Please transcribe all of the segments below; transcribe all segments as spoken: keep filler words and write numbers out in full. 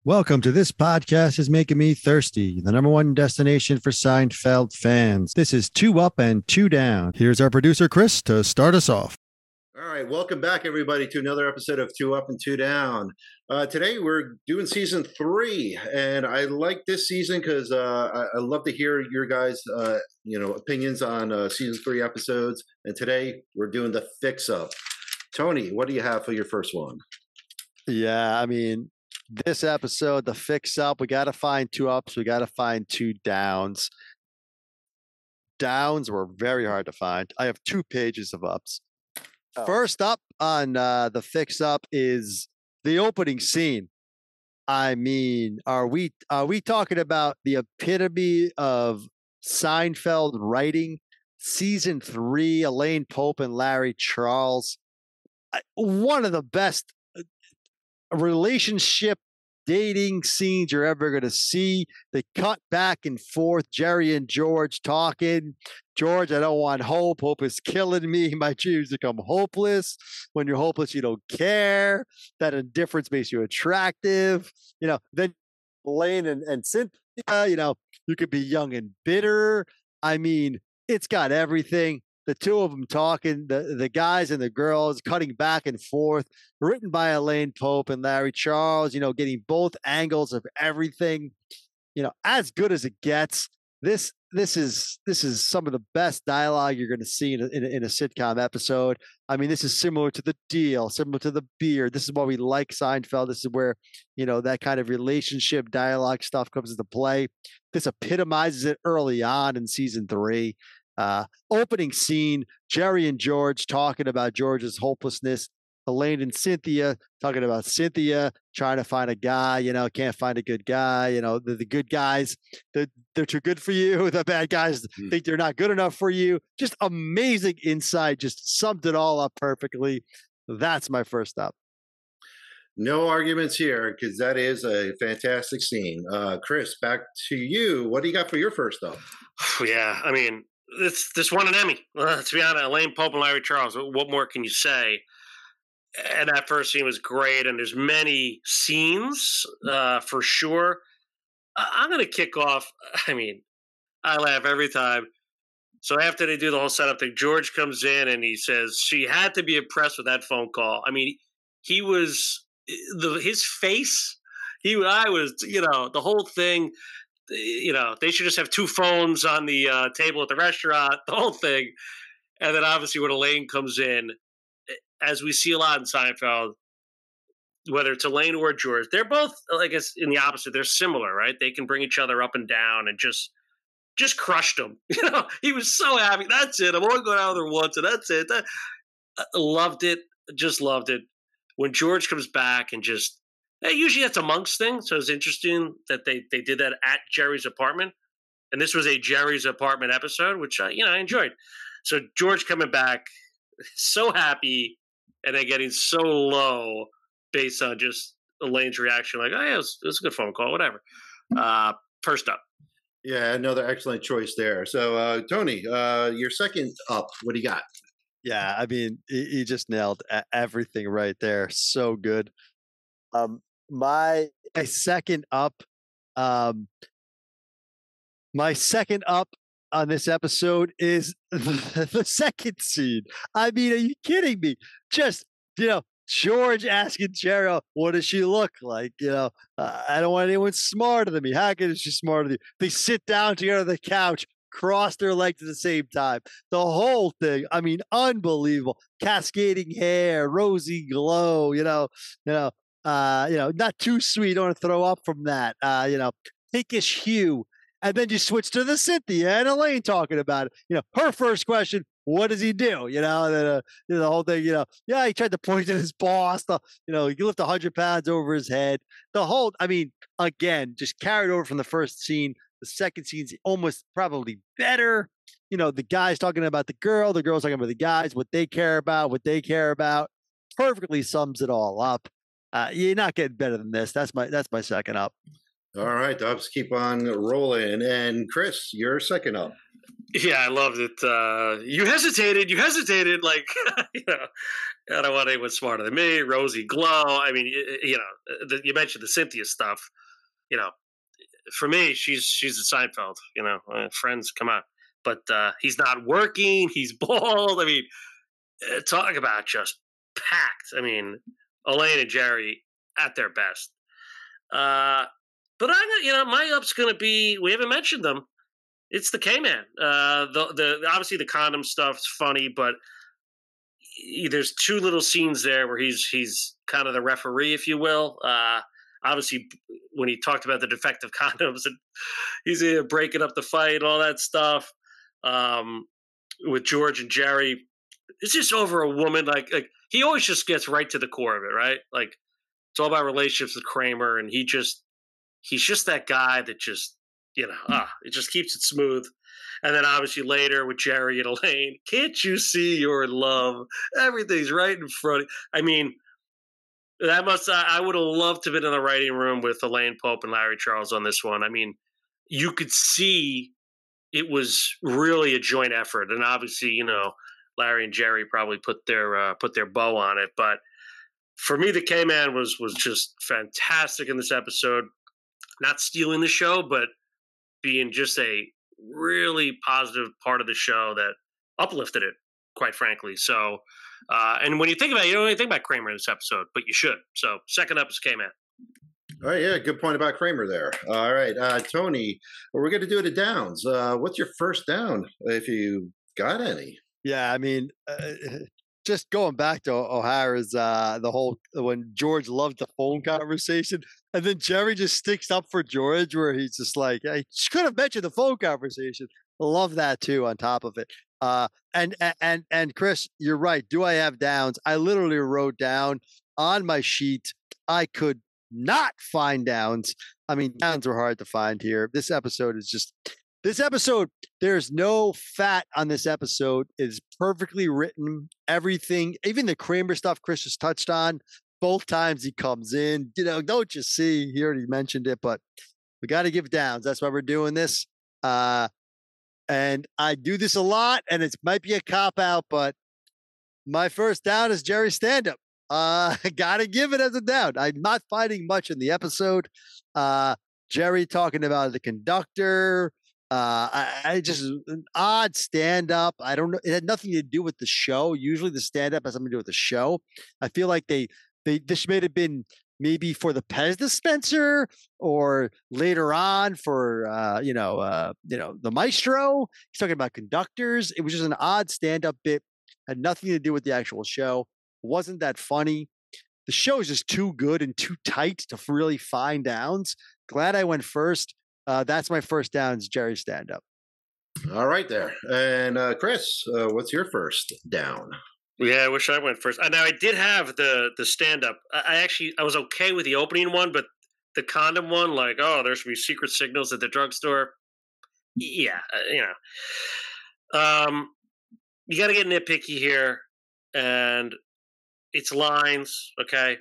Welcome to This Podcast is Making Me Thirsty, the number one destination for Seinfeld fans. This is Two Up and Two Down. Here's our producer, Chris, to start us off. All right, welcome back, everybody, to another episode of Two Up and Two Down. Uh, today, we're doing season three, and I like this season because uh, I, I love to hear your guys' uh, you know, opinions on uh, season three episodes. And today, we're doing the fix-up. Tony, what do you have for your first one? Yeah, I mean, this episode, the fix-up, we got to find two ups, we got to find two downs. Downs were very hard to find. I have two pages of ups. Oh. First up on uh, the fix-up is the opening scene. I mean, are we are we talking about the epitome of Seinfeld writing? Season three, Elaine Pope and Larry Charles. One of the best relationship dating scenes you're ever going to see. They cut back and forth, Jerry and George talking. George, I don't want hope. Hope is killing me. My dreams become hopeless. When you're hopeless, you don't care. That indifference makes you attractive. You know, then Elaine and, and Cynthia, you know, you could be young and bitter. I mean, it's got everything. The two of them talking, the, the guys and the girls cutting back and forth, written by Elaine Pope and Larry Charles, you know, getting both angles of everything, you know, as good as it gets. This this is this is some of the best dialogue you're going to see in a, in, a, in a sitcom episode. I mean, this is similar to The Deal, similar to The Beard. This is why we like Seinfeld. This is where, you know, that kind of relationship dialogue stuff comes into play. This epitomizes it early on in season three. Uh, opening scene, Jerry and George talking about George's hopelessness. Elaine and Cynthia talking about Cynthia trying to find a guy, you know, can't find a good guy. You know, the, the good guys, they're, they're too good for you. The bad guys mm-hmm. think they're not good enough for you. Just amazing insight. Just summed it all up perfectly. That's my first up. No arguments here, because that is a fantastic scene. Uh, Chris, back to you. What do you got for your first up? Yeah, I mean, This this won an Emmy. Uh, to be honest, Elaine Pope and Larry Charles. What more can you say? And that first scene was great. And there's many scenes uh, for sure. I'm going to kick off. I mean, I laugh every time. So after they do the whole setup thing, George comes in and he says she had to be impressed with that phone call. I mean, he was the his face. He I was you know the whole thing. You know, they should just have two phones on the uh, table at the restaurant, the whole thing. And then obviously when Elaine comes in, as we see a lot in Seinfeld, whether it's Elaine or George, they're both, I guess, in the opposite. They're similar, right? They can bring each other up and down and just just crushed him. You know, he was so happy. That's it. I'm only going out there once, and that's it. That, I loved it. Just loved it. When George comes back and just, usually that's a Monks thing, so it's interesting that they, they did that at Jerry's apartment. And this was a Jerry's apartment episode, which I, you know, I enjoyed. So George coming back, so happy, and then getting so low based on just Elaine's reaction, like, oh, yeah, it was, it was a good phone call, whatever. Uh, first up. Yeah, another excellent choice there. So, uh, Tony, uh, your second up, what do you got? Yeah, I mean, he, he just nailed everything right there. So good. Um, My, my second up, um, my second up on this episode is the, the second scene. I mean, are you kidding me? Just, you know, George asking Jerry, what does she look like? You know, uh, I don't want anyone smarter than me. How can she smarter than you? They sit down together on the couch, cross their legs at the same time. The whole thing, I mean, unbelievable. Cascading hair, rosy glow, you know, you know, Uh, you know, not too sweet. Don't want to throw up from that. Uh, you know, pinkish hue. And then you switch to the Cynthia and Elaine talking about it. You know, her first question, what does he do? You know, and then, uh, you know, the whole thing, you know, yeah, he tried to point at his boss. The, you know, he lift one hundred pounds over his head. The whole, I mean, again, just carried over from the first scene. The second scene's almost probably better. You know, the guys talking about the girl, the girls talking about the guys, what they care about, what they care about. Perfectly sums it all up. Uh, you're not getting better than this. That's my that's my second up. All right, the ups keep on rolling. And Chris, your second up. Yeah, I loved it. Uh, you hesitated. You hesitated. Like, you know, I don't want anyone smarter than me. Rosie Glow. I mean, you, you know, the, you mentioned the Cynthia stuff. You know, for me, she's she's a Seinfeld. You know, uh, Friends, come on. But uh, he's not working. He's bald. I mean, uh, talk about just packed. I mean, Elaine and Jerry at their best. Uh, but I, you know, my up's going to be. We haven't mentioned them. It's the K-Man. Uh, the the obviously the condom stuff's funny, but there's two little scenes there where he's he's kind of the referee, if you will. Uh, obviously, when he talked about the defective condoms, and he's uh, breaking up the fight and all that stuff um, with George and Jerry. It's just over a woman. Like, like he always just gets right to the core of it, right? Like it's all about relationships with Kramer, and he just he's just that guy that just you know ah, it just keeps it smooth. And then obviously later with Jerry and Elaine, can't you see you're in love? Everything's right in front of you. I mean, that must, I, I would have loved to have been in the writing room with Elaine Pope and Larry Charles on this one. I mean, you could see it was really a joint effort. And obviously, you know, Larry and Jerry probably put their, uh, put their bow on it. But for me, the K-Man was, was just fantastic in this episode. Not stealing the show, but being just a really positive part of the show that uplifted it, quite frankly. So, uh, and when you think about it, you don't really think about Kramer in this episode, but you should. So, second up is K-Man. All right, yeah, good point about Kramer there. All right, uh, Tony, we're going to do it at downs. Uh, what's your first down, if you got any? Yeah, I mean, uh, just going back to O'Hara's, uh, the whole, when George loved the phone conversation, and then Jerry just sticks up for George, where he's just like, I could have mentioned the phone conversation. Love that too, on top of it. Uh, and, and, and Chris, you're right. Do I have downs? I literally wrote down on my sheet, I could not find downs. I mean, downs were hard to find here. This episode is just, this episode, there's no fat on this episode. It is perfectly written. Everything, even the Kramer stuff Chris just touched on, both times he comes in, you know, don't you see, he already mentioned it, but we got to give downs. That's why we're doing this. Uh, and I do this a lot, and it might be a cop-out, but my first down is Jerry's stand-up. Uh, got to give it as a down. I'm not finding much in the episode. Uh, Jerry talking about the conductor. Uh, I, I just an odd stand up. I don't know. It had nothing to do with the show. Usually the stand up has something to do with the show. I feel like they, they, this may have been maybe for the Pez dispenser or later on for, uh, you know, uh, you know, the maestro. He's talking about conductors. It was just an odd stand up bit. Had nothing to do with the actual show. Wasn't that funny. The show is just too good and too tight to really find downs. Glad I went first. Uh, that's my first down is Jerry stand-up. All right there. And uh, Chris, uh, what's your first down? Yeah, I wish I went first. Uh, now, I did have the the stand-up. I, I actually, I was okay with the opening one, but the condom one, like, oh, there should be secret signals at the drugstore. Yeah, uh, you know. Um, you got to get nitpicky here, and it's lines, okay?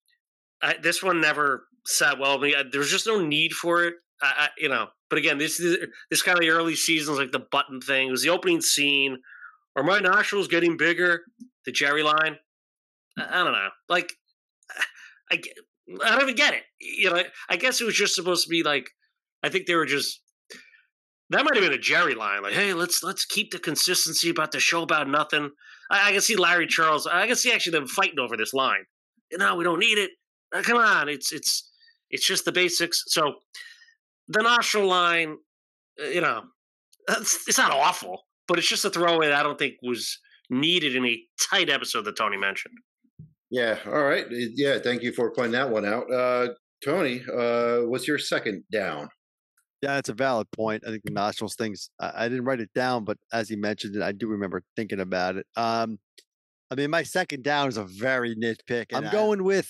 I, this one never sat well with me. I, there was just no need for it. I, I, you know, but again, this is this kind of the early seasons, like the button thing. It was the opening scene. Are my nostrils getting bigger? The Jerry line. I, I don't know. Like, I, I don't even get it. You know, I guess it was just supposed to be like. I think they were just. That might have been a Jerry line, like, "Hey, let's let's keep the consistency about the show about nothing." I, I can see Larry Charles. I can see actually them fighting over this line. No, we don't need it. Uh, come on, it's it's it's just the basics. So. The nostril line, you know, it's, it's not awful, but it's just a throwaway that I don't think was needed in a tight episode that Tony mentioned. Yeah, all right. Yeah, thank you for pointing that one out. Uh, Tony, uh, what's your second down? Yeah, that's a valid point. I think the nostrils things, I, I didn't write it down, but as he mentioned it, I do remember thinking about it. Um, I mean, my second down is a very nitpick. I'm I, going with...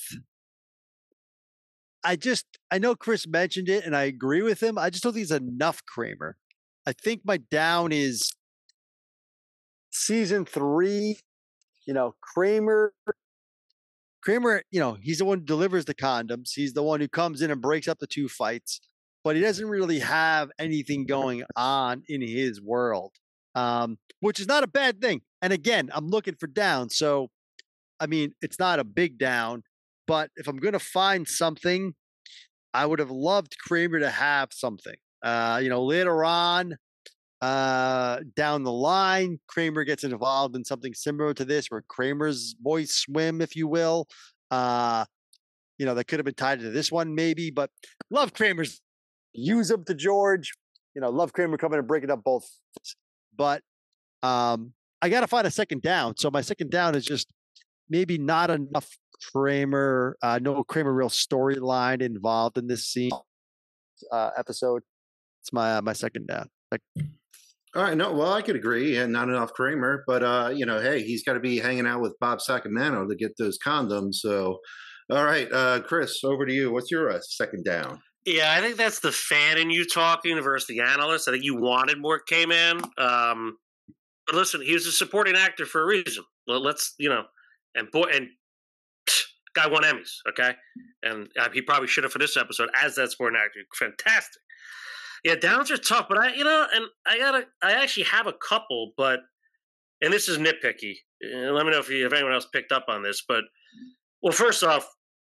I just, I know Chris mentioned it and I agree with him. I just don't think it's enough Kramer. I think my down is season three, you know, Kramer, Kramer, you know, he's the one who delivers the condoms. He's the one who comes in and breaks up the two fights, but he doesn't really have anything going on in his world, um, which is not a bad thing. And again, I'm looking for down. So I mean, it's not a big down, but if I'm going to find something, I would have loved Kramer to have something. Uh, you know, later on, uh, down the line, Kramer gets involved in something similar to this, where Kramer's boys swim, if you will. Uh, you know, that could have been tied to this one, maybe, but love Kramer's use him to George. You know, love Kramer coming and breaking up both. But um, I got to find a second down. So my second down is just maybe not enough Kramer, uh, no Kramer real storyline involved in this scene uh, episode. It's my uh, my second down. Like, all right, no, well, I could agree, and not enough Kramer, but uh, you know, hey, he's got to be hanging out with Bob Sacamano to get those condoms. So, all right, uh, Chris, over to you. What's your uh, second down? Yeah, I think that's the fan in you talking versus the analyst. I think you wanted more K-Man. Um, but listen, he was a supporting actor for a reason. Well, let's, you know, and boy, and psh, guy won Emmys, okay? And uh, he probably should have for this episode as that supporting actor. Fantastic. Yeah, downs are tough, but I, you know, and I gotta, I actually have a couple, but, and this is nitpicky. Uh, let me know if you, if anyone else picked up on this, but, well, first off,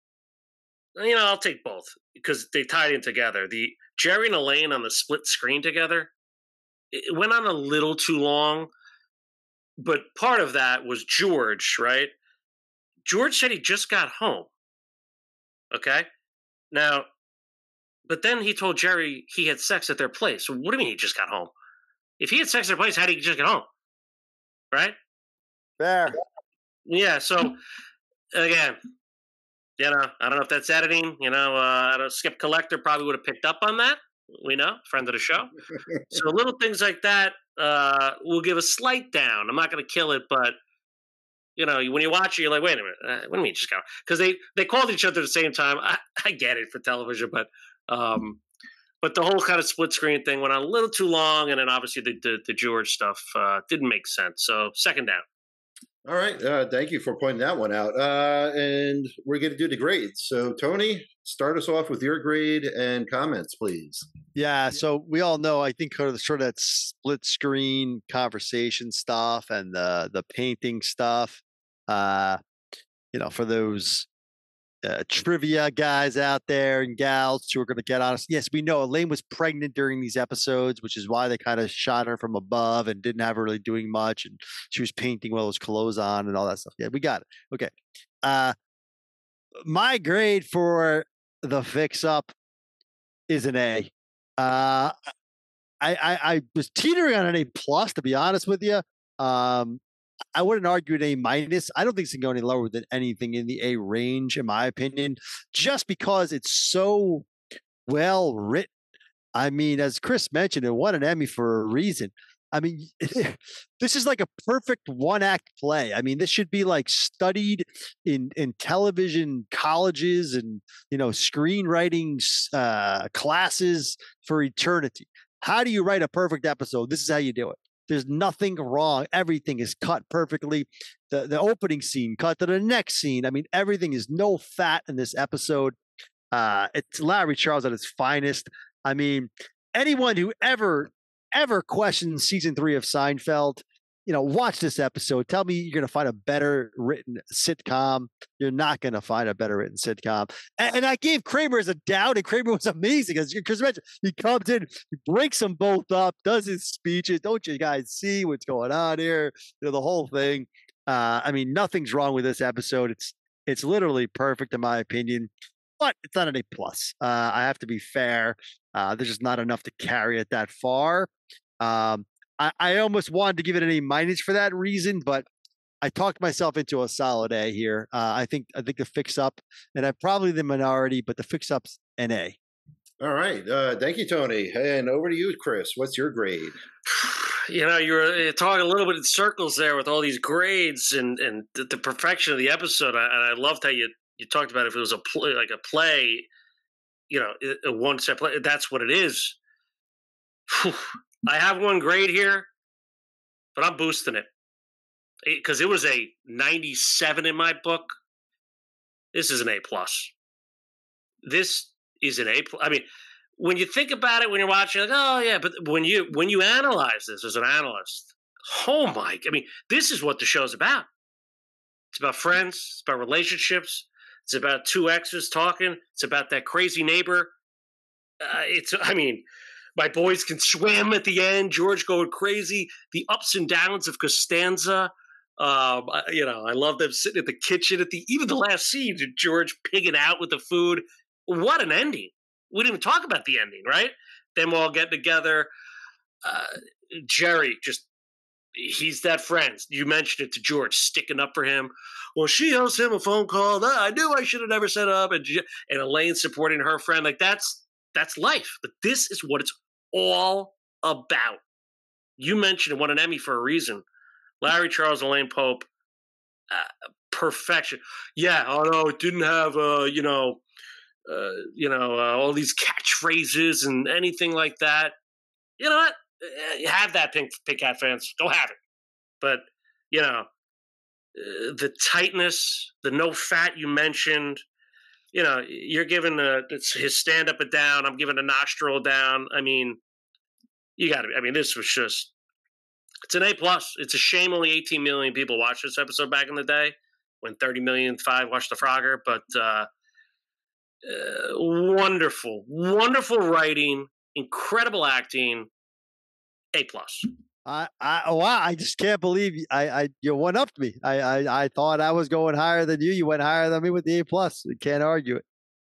you know, I'll take both because they tied in together. The Jerry and Elaine on the split screen together, it went on a little too long, but part of that was George, right? George said he just got home. Okay? Now, but then he told Jerry he had sex at their place. What do you mean he just got home? If he had sex at their place, how did he just get home? Right? fair. Yeah, so, again, you know, I don't know if that's editing. You know, uh, I don't, Skip Collector probably would have picked up on that. We know, friend of the show. So little things like that uh, will give a slight down. I'm not going to kill it, but, you know, when you watch it, you're like, wait a minute. Uh, what do you mean just got? Because they, they called each other at the same time. I, I get it for television, but um, but the whole kind of split screen thing went on a little too long, and then obviously the, the, the George stuff uh, didn't make sense. So second down. All right. Uh, thank you for pointing that one out. Uh, and we're going to do the grades. So, Tony, start us off with your grade and comments, please. Yeah. So we all know, I think, sort of, sort of that split screen conversation stuff and the the painting stuff. Uh, you know, for those uh, trivia guys out there and gals who are going to get on us. Yes, we know Elaine was pregnant during these episodes, which is why they kind of shot her from above and didn't have her really doing much. And she was painting with those clothes on and all that stuff. Yeah, we got it. Okay. Uh, my grade for the fix up is an A. Uh, I, I, I was teetering on an A plus, to be honest with you. Um, I wouldn't argue an A minus. I don't think it's going to go any lower than anything in the A range, in my opinion, just because it's so well written. I mean, as Chris mentioned, it won an Emmy for a reason. I mean, this is like a perfect one act play. I mean, this should be like studied in, in television colleges and, you know, screenwriting uh, classes for eternity. How do you write a perfect episode? This is how you do it. There's nothing wrong. Everything is cut perfectly. The the opening scene cut to the next scene. I mean, everything is no fat in this episode. Uh, it's Larry Charles at his finest. I mean, anyone who ever, ever questions season three of Seinfeld, you know, watch this episode. Tell me you're going to find a better written sitcom. You're not going to find a better written sitcom. And, and I gave Kramer as a down, and Kramer was amazing. As Chris mentioned, he comes in, he breaks them both up, does his speeches. Don't you guys see what's going on here? You know, the whole thing. Uh, I mean, nothing's wrong with this episode. It's it's literally perfect in my opinion, but it's not an A plus. Uh, I have to be fair. Uh, there's just not enough to carry it that far. Um, I, I almost wanted to give it an A minus for that reason, but I talked myself into a solid A here. Uh, I think I think the fix up, and I'm probably the minority, but the fix up's an A. All right. Uh, thank you, Tony. And over to you, Chris. What's your grade? You know, you were talking a little bit in circles there with all these grades and, and the, the perfection of the episode. I, and I loved how you, you talked about if it was a play, like a play, you know, a one step play. That's what it is. Whew. I have one grade here, but I'm boosting it because it was a ninety-seven in my book. This is an A plus. This is an A plus. I mean, when you think about it, when you're watching, like, oh yeah, but when you when you analyze this as an analyst, oh my! I mean, this is what the show's about. It's about friends. It's about relationships. It's about two exes talking. It's about that crazy neighbor. Uh, it's, I mean, my boys can swim at the end. George going crazy. The ups and downs of Costanza. Um, I, you know, I love them sitting at the kitchen at the even the last scene. George pigging out with the food. What an ending! We didn't even talk about the ending, right? Them all getting together. Uh, Jerry just. He's that friend. You mentioned it to George, sticking up for him. Well, she owes him a phone call. I knew I should have never set up. And, and Elaine supporting her friend. Like, that's that's life. But this is what it's all about. You mentioned it won an Emmy for a reason. Larry Charles, Elaine Pope, uh, perfection. Yeah, oh no, it didn't have, uh, you know, uh, you know, uh, all these catchphrases and anything like that. You know what? You have that, Pink, Pink Hat fans. Go have it. But, you know, uh, the tightness, the no fat you mentioned, you know, you're giving a, his stand up a down. I'm giving a nostril down. I mean, you got to, I mean, this was just, it's an A plus. It's a shame only eighteen million people watched this episode back in the day when thirty million five watched The Frogger. But uh, uh, wonderful, wonderful writing, incredible acting. A plus. I, I, wow! I just can't believe you, I, I, you one upped me. I, I, I thought I was going higher than you. You went higher than me with the A plus. You can't argue it.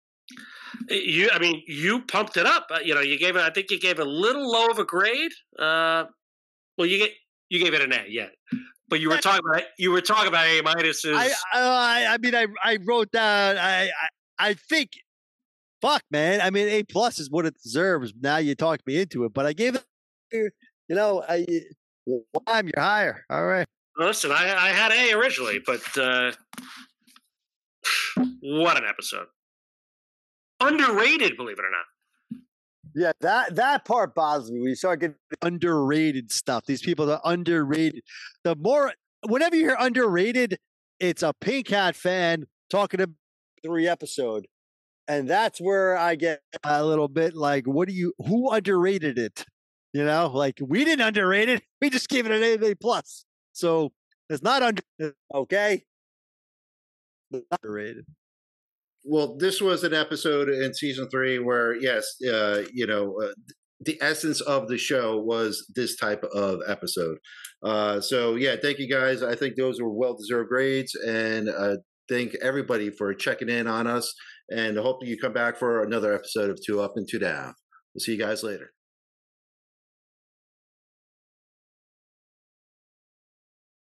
You, I mean, you pumped it up. Uh, you know, you gave it. I think you gave it a little low of a grade. Uh, well, you get you gave it an A, yeah. But you were talking about you were talking about A minuses. I, I, I mean, I, I wrote down. I, I, I think. Fuck, man. I mean, A plus is what it deserves. Now you talked me into it, but I gave it. You know, I, I'm you're higher. All right. Listen, I, I had A originally, but uh, what an episode. Underrated, believe it or not. Yeah, that that part bothers me when you start getting underrated stuff. These people are underrated. The more, whenever you hear underrated, it's a Pink Hat fan talking about three episode, and that's where I get a little bit like, what do you? Who underrated it? You know, like we didn't underrate it. We just gave it an A, A plus. So it's not under okay. It's not underrated. Well, this was an episode in season three where, yes, uh, you know, uh, the essence of the show was this type of episode. Uh, so, yeah, thank you guys. I think those were well-deserved grades, and uh, thank everybody for checking in on us. And I hope you come back for another episode of Two Up and Two Down. We'll see you guys later.